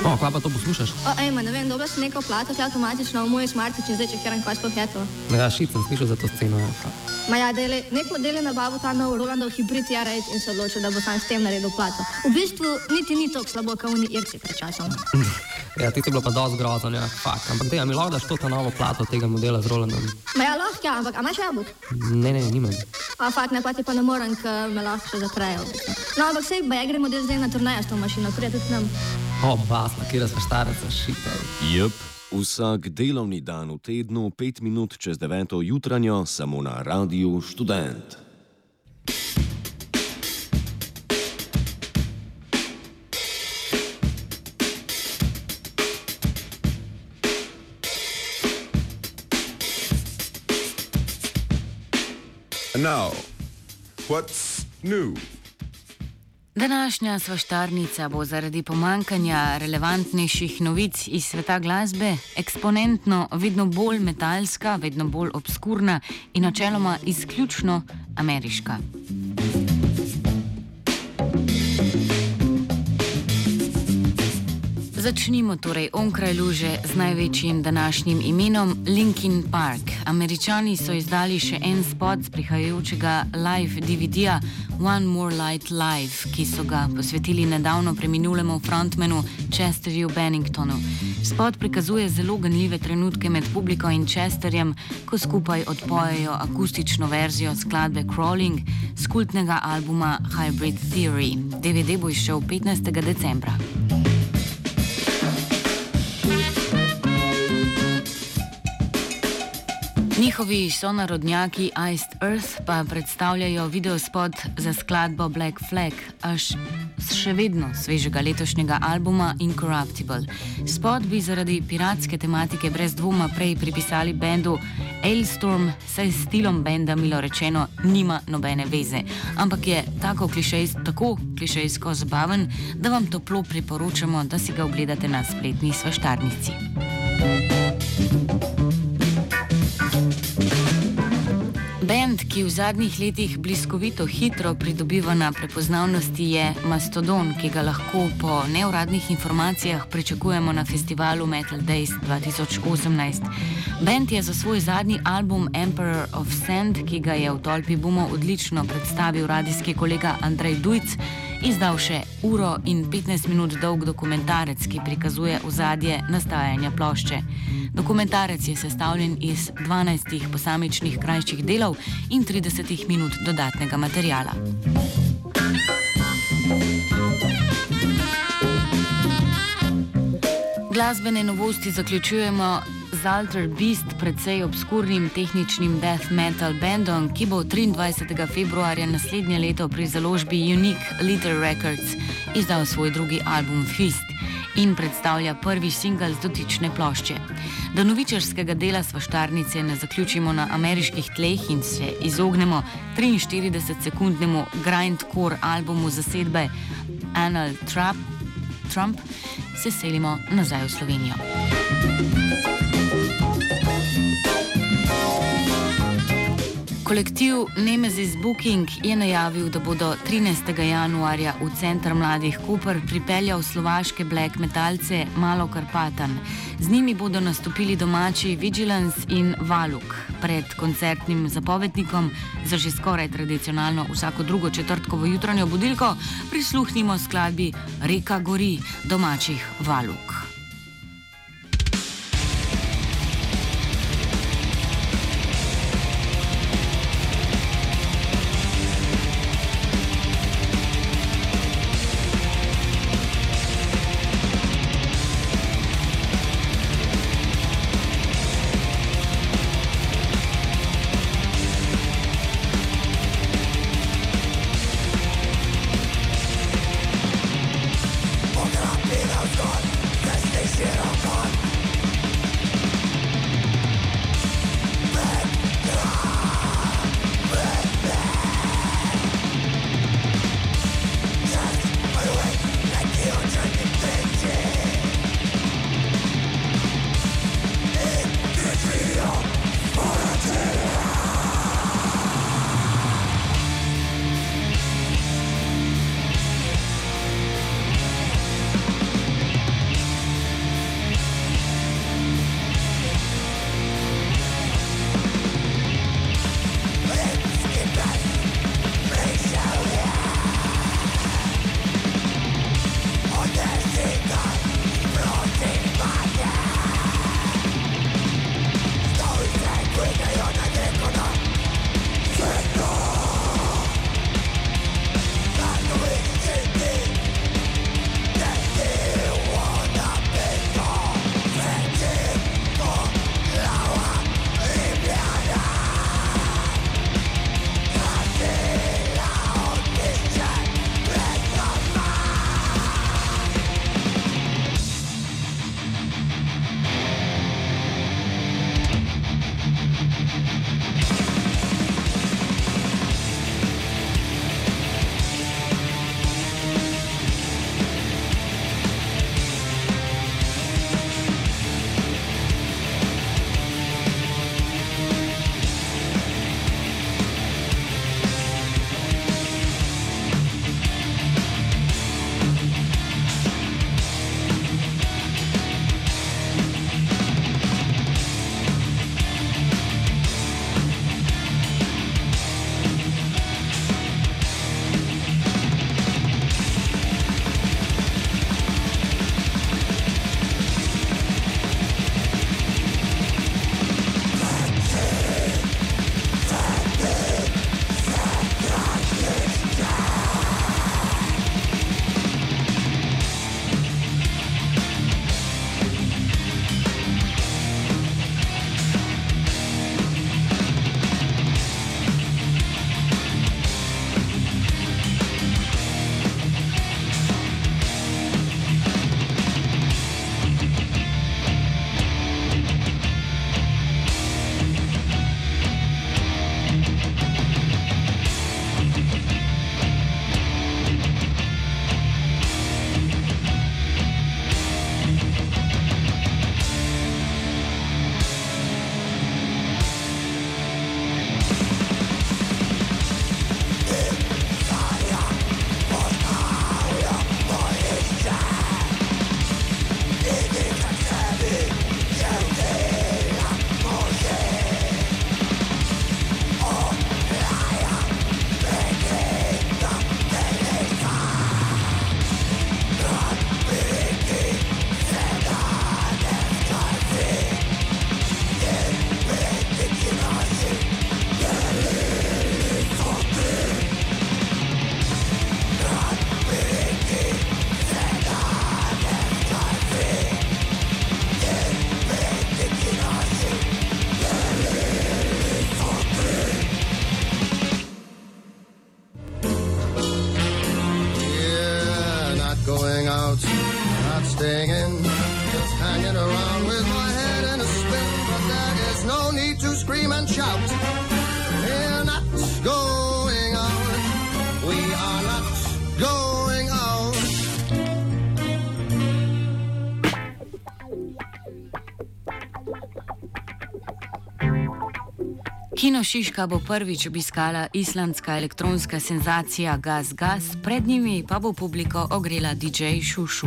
O, kva pa to poslušaš? Ne vem, dobila sem neko plato, ki je avtomatično v moj smartič in zdaj čekiram, kaj sploh je to. Ja, šit sem slišal za to sceno. Ja, nek model je nabavil ta nov Rolandov hibrid R8 in se odločil, da bo sam s tem naredil plato. V bistvu niti ni tako slabo, kot oni Irci pred časom. Ja, ti si bilo pa dosti grozno, ja, fakt. Ampak dej, mi lahko daš to novo plato tega modela z Rolandom? Ja, lahko, ja, ampak a imaš jabolk? Ne, nimam. Fakt, ne, pa ti pa ne morem, ker me lahko še zaprejo. No, ampak sej, ba, gre model zdaj na turnejo s to mašino, prije tudi nam. O, basna, kjera sva štareca, šita. Jep, vsak delovni dan v tednu, 5 minut čez 9. jutranjo, samo na Radiu Študent. And now, what's new? Današnja svaštarnica bo zaradi pomankanja relevantnejših novic iz sveta glasbe eksponentno vedno bolj metalska, vedno bolj obskurna in načeloma izključno ameriška. Začnimo torej onkraj luže z največjim današnjim imenom Linkin Park. Američani so izdali še en spot z prihajajočega live DVD-ja One More Light Live, ki so ga posvetili nedavno preminulemu frontmanu Chesterju Benningtonu. Spot prikazuje zelo ganljive trenutke med publiko in Chesterjem, ko skupaj odpojejo akustično verzijo skladbe Crawling z kultnega albuma Hybrid Theory. DVD bo izšel 15. decembra. Njihovi sonarodnjaki Iced Earth pa predstavljajo videospot za skladbo Black Flag, še vedno svežega letošnjega albuma Incorruptible. Spot bi zaradi piratske tematike brez dvoma prej pripisali bendu Ailstorm, saj s stilom benda milo rečeno nima nobene veze, ampak je tako klišejsko zabaven, da vam toplo priporočamo, da si ga ogledate na spletni svaštarnici. Band, ki v zadnjih letih bliskovito hitro pridobiva na prepoznavnosti, je Mastodon, ki ga lahko po neuradnih informacijah pričakujemo na festivalu Metal Days 2018. Band je za svoj zadnji album Emperor of Sand, ki ga je v tolpi Bumo odlično predstavil radijski kolega Andrej Dujc, izdal še 1 in 15 minut dolg dokumentarec, ki prikazuje ozadje nastajanja plošče. Dokumentarec je sestavljen iz 12 posamičnih krajših delov in 30 minut dodatnega materiala. Glasbene novosti zaključujemo z Alter Beast, precej obskurnim tehničnim death metal bandom, ki bo 23. februarja naslednje leto pri založbi Unique Leader Records izdal svoj drugi album Fist in predstavlja prvi singel z dotične plošče. Da novičarskega dela svaštarnice ne zaključimo na ameriških tleh in se izognemo 43-sekundnemu grindcore albumu zasedbe Anal Trump, se selimo nazaj v Slovenijo. Kolektiv Nemesis Booking je najavil, da bodo 13. januarja v Center mladih Koper pripeljal slovaške black metalce Malo Karpatan. Z njimi bodo nastopili domači Vigilance in Valuk. Pred koncertnim zapovednikom za že skoraj tradicionalno vsako drugo četrtkovo jutranjo budilko prisluhnimo skladbi Reka gori domačih Valuk. going out, not staying in, just hanging around with my head in a spin. But there is no need to scream and shout. We're not going out. We are not going out. Kino Šiška bo prvič obiskala islandska elektronska senzacija Gas Gas, pred njimi pa bo publiko ogrela DJ Šušu.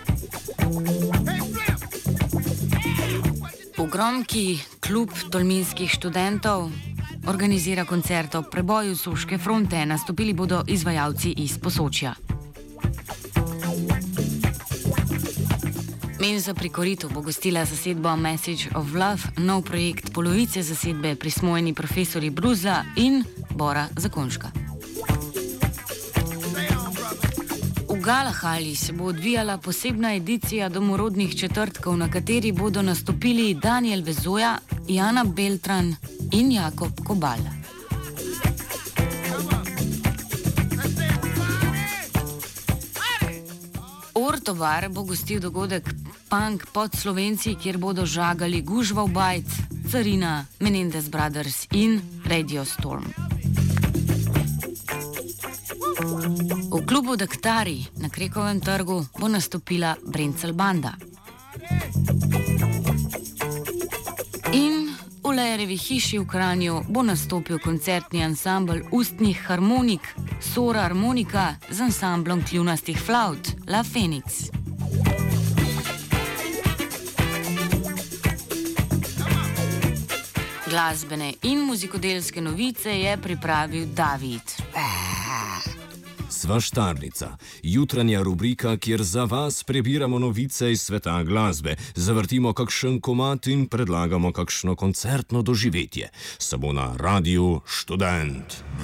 V Gromki klub tolminskih študentov organizira koncert ob preboju Soške fronte, nastopili bodo izvajalci iz Posočja. Menza pri Koritu bo gostila zasedbo Message of Love, nov projekt polovice zasedbe prismojeni profesori Bruzla in Bora Zakonška. V Galahali se bo odvijala posebna edicija domorodnih četrtkov, na kateri bodo nastopili Daniel Vezoja, Jana Beltran in Jakob Kobal. Ortovar bo gostil dogodek Punk pod Slovenci, kjer bodo žagali Gužval Bajt, Carina, Menendez Brothers in Radio Storm. V klubu Daktari na Krekovem trgu bo nastopila Brencel Banda. In v Lejerevi hiši v Kranju bo nastopil koncertni ansambl ustnih harmonik Sora Harmonika z ansamblom kljunastih flavt La Feniks. Glasbene in muzikodelske novice je pripravil David. Svaštarnica, jutranja rubrika, kjer za vas prebiramo novice iz sveta glasbe, zavrtimo kakšen komad in predlagamo kakšno koncertno doživetje. Samo na Radiu Študent.